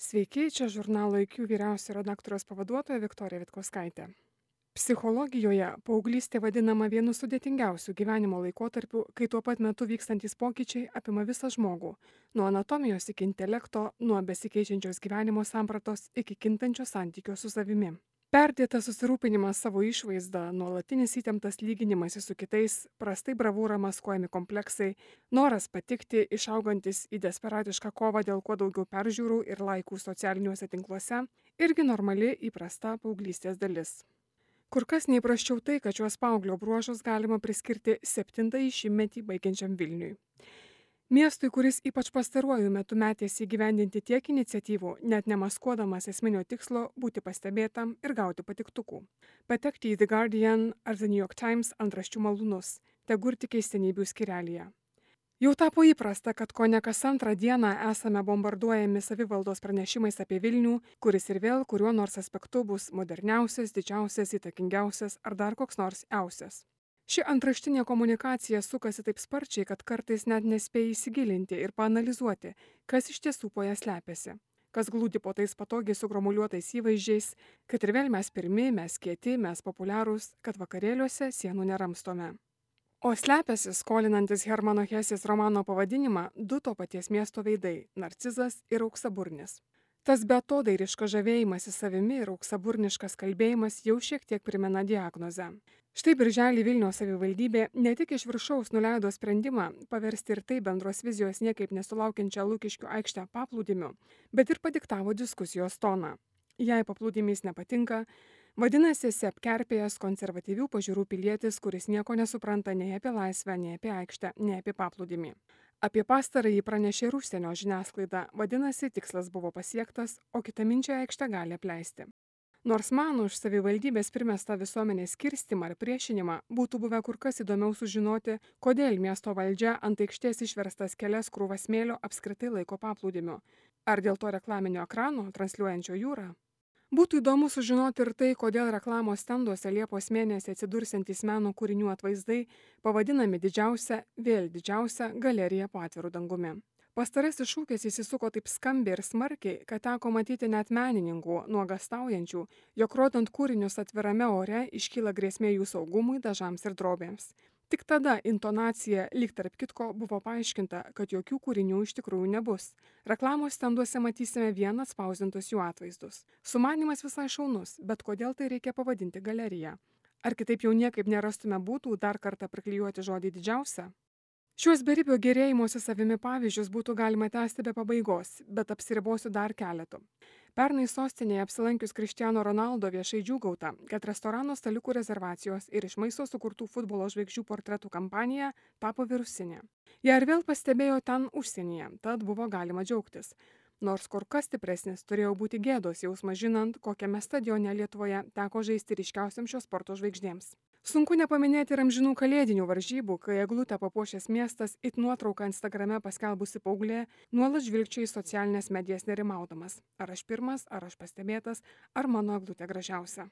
Sveiki, čia žurnalo IQ vyriausiojo redaktoriaus pavaduotoja Viktorija Vitkauskaitė. Psichologijoje paauglystė vadinama vienu sudėtingiausių gyvenimo laikotarpių, kai tuo pat metu vykstantys pokyčiai apima visą žmogų - nuo anatomijos iki intelekto, nuo besikeičiančios gyvenimo sampratos iki kintančio santykio su savimi. Perdėtas susirūpinimas savo išvaizda, nuolatinis įtemptas lyginimasis su kitais, prastai bravūrą maskuojami kompleksai, noras patikti, išaugantis į desperatišką kovą dėl kuo daugiau peržiūrų ir laikų socialiniuose tinkluose - irgi normali įprasta paauglystės dalis. Kur kas neįprasčiau tai, kad šiuos paauglio bruožus galima priskirti 7-ąjį šimtmetį baigiančiam Vilniui. Miestui, kuris ypač pastaruoju metu metėsi įgyvendinti tiek iniciatyvų, net nemaskuodamas esminio tikslo būti pastebėtam ir gauti patiktukų. Patekti į The Guardian ar The New York Times antraščių malūnus, tegurti keistenybių skyrelyje. Jau tapo įprasta, kad kone kas antrą dieną esame bombarduojami savivaldos pranešimais apie Vilnių, kuris ir vėl kuriuo nors aspektu bus moderniausias, didžiausias, įtakingiausias ar dar koks nors iausias. Ši antraštinė komunikacija sukasi taip sparčiai, kad kartais net nespėja įsigilinti ir paanalizuoti, kas iš tiesų po ją slepiasi, kas glūdi po tais patogiai sugromuliuotais įvaizdžiais, kad ir vėl mes pirmi, mes kieti, mes populiarūs, kad vakarėliuose sienų neramstome. O slepiasi, skolinantis Hermano Hesės romano pavadinimą, du to paties miesto veidai - Narcizas ir Auksaburnis. Tas beatodairiškas žavėjimasis savimi ir auksaburniškas kalbėjimas jau šiek tiek primena diagnozę. Štai birželį Vilniaus savivaldybė ne tik iš viršaus nuleido sprendimą paversti ir tai bendros vizijos niekaip nesulaukiančią Lukiškių aikštę paplūdimiu, bet ir padiktavo diskusijos toną. Jei paplūdimys nepatinka, vadinasi, esi apkerpėjęs konservatyvių pažiūrų pilietis, kuris nieko nesupranta nei apie laisvę, nei apie aikštę, nei apie paplūdimį. Apie pastarąjį pranešė ir užsienio žiniasklaida, vadinasi, tikslas buvo pasiektas, o kitaminčią aikštę gali apleisti. Nors man už savivaldybės primestą visuomenės skirstimą ar priešinimą būtų buvę kur kas įdomiau sužinoti, kodėl miesto valdžia ant aikštės išverstas kelias krūvas smėlio apskritai laiko paplūdimiu. Ar dėl to reklaminio ekrano, transliuojančio jūrą? Būtų įdomu sužinoti ir tai, kodėl reklamos stenduose Liepos mėnesį atsidursiantys meno kūrinių atvaizdai pavadinami didžiausia, vėl didžiausia galerija po atviru dangumi. Pastarasis šūkis įsisuko taip skambiai ir smarkiai, kad teko matyti net menininkų nuogąstaujančių, jog rodant kūrinius atvirame ore iškyla grėsmė jų saugumui, dažams ir drobėms. Tik tada intonacija, lyg tarp kitko, buvo paaiškinta, kad jokių kūrinių iš tikrųjų nebus. Reklamos stenduose matysime vien atspausdintus jų atvaizdus. Sumanymas visai šaunus, bet kodėl tai reikia pavadinti galerija? Ar kitaip jau niekaip nerastume būdų dar kartą priklijuoti žodį didžiausia? Šiuos beribio gerėjimosi savimi pavyzdžius būtų galima tęsti be pabaigos, bet apsiribosiu dar keletu. Pernai sostinėje apsilankius Cristiano Ronaldo viešai džiūgauta, kad restorano staliukų rezervacijos ir iš maisto sukurtų futbolo žvaigždžių portretų kampanija tapo virusinė. Ją ir vėl pastebėjo ten užsienyje, tad buvo galima džiaugtis. Nors kur kas stipresnis turėjo būti gėdos jausmas žinant, kokiame stadione Lietuvoje teko žaisti ryškiausiam šios sporto žvaigždėms. Sunku nepaminėti ir amžinų kalėdinių varžybų, kai eglutę papuošęs miestas it nuotrauką Instagrame paskelbusi paauglė nuolat žvilgčia į socialinės medijas nerimaudamas. Ar aš pirmas, ar aš pastebėtas, ar mano eglutė gražiausia.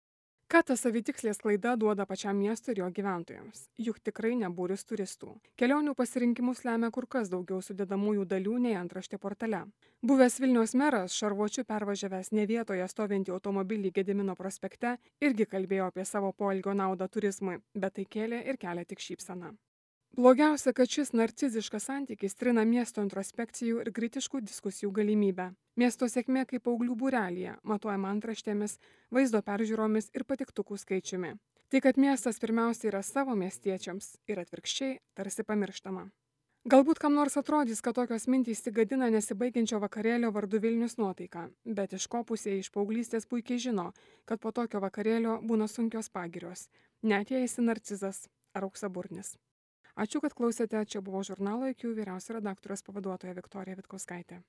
Ką ta savitikslė sklaida duoda pačiam miestui ir jo gyventojams? Juk tikrai nebūris turistų. Kelionių pasirinkimus lemia kur kas daugiau sudedamųjų dalių nei antraštė portale. Buvęs Vilniaus meras, šarvuočiu pervažiavęs ne vietoje stovintį automobilį Gedimino prospekte, irgi kalbėjo apie savo poelgio naudą turizmui, bet tai kėlė ir kelia tik šypseną. Blogiausia, kad šis narciziškas santykis trina miesto introspekcijų ir kritiškų diskusijų galimybę. Miesto sėkmė kaip paauglių būrelyje, matuojama antraštėmis, vaizdo peržiūromis ir patiktukų skaičiumi. Tai, kad miestas pirmiausia yra savo miestiečiams ir atvirkščiai, tarsi pamirštama. Galbūt kam nors atrodys, kad tokios mintys tik gadina nesibaigiančio vakarėlio vardu Vilnius nuotaiką, bet iškopusieji iš paauglystės puikiai žino, kad po tokio vakarėlio būna sunkios pagirios, net jei esi narcizas ar auksaburnis. Ačiū, kad klausėte, čia buvo žurnalo IQ vyriausiojo redaktoriaus pavaduotoja Viktorija Vitkauskaitė.